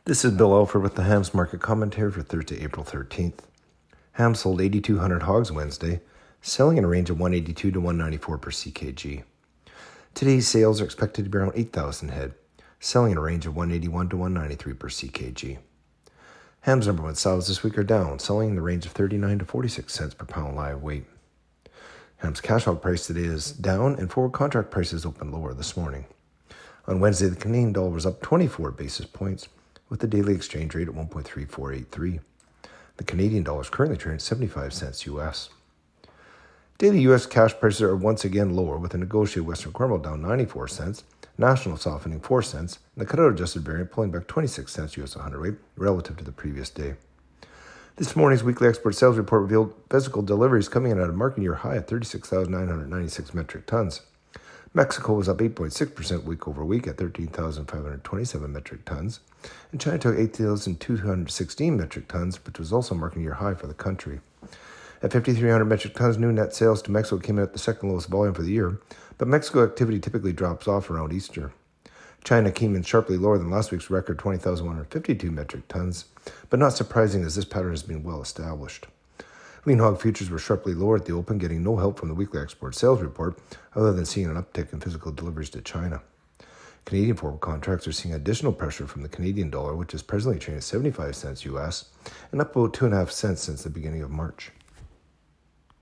This is Bill Alford with the Hams Market Commentary for Thursday, April 13th. Hams sold 8,200 hogs Wednesday, selling in a range of 182 to 194 per CKG. Today's sales are expected to be around 8,000 head, selling in a range of 181 to 193 per CKG. Hams number one sows this week are down, selling in the range of 39 to 46 cents per pound live weight. Hams cash hog price today is down, and forward contract prices opened lower this morning. On Wednesday, the Canadian dollar was up 24 basis points, with the daily exchange rate at 1.3483. The Canadian dollar is currently trading at 75 cents US. Daily U.S. cash prices are once again lower, with the negotiated Western Corn Meal down 94 cents, national softening 4 cents, and the cutout adjusted variant pulling back 26 cents US 100 weight relative to the previous day. This morning's weekly export sales report revealed physical deliveries coming in at a market year high at 36,996 metric tons. Mexico was up 8.6% week over week at 13,527 metric tons, and China took 8,216 metric tons, which was also marking a year high for the country. At 5,300 metric tons, new net sales to Mexico came in at the second lowest volume for the year, but Mexico activity typically drops off around Easter. China came in sharply lower than last week's record 20,152 metric tons, but not surprising as this pattern has been well established. Lean hog futures were sharply lower at the open, getting no help from the weekly export sales report, other than seeing an uptick in physical deliveries to China. Canadian forward contracts are seeing additional pressure from the Canadian dollar, which is presently trading at 75 cents US, and up about 2.5 cents since the beginning of March.